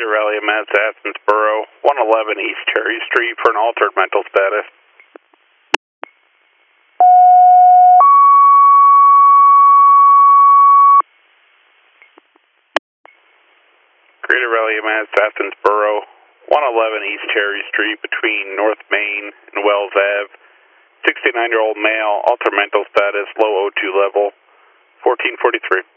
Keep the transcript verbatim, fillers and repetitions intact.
Greater Rally Mets, Athensboro, one eleven East Cherry Street for an altered mental status. Greater Rally Mets, Athensboro, one eleven East Cherry Street between North Main and Wells Ave. sixty-nine-year-old male, altered mental status, low O two level, fourteen forty-three.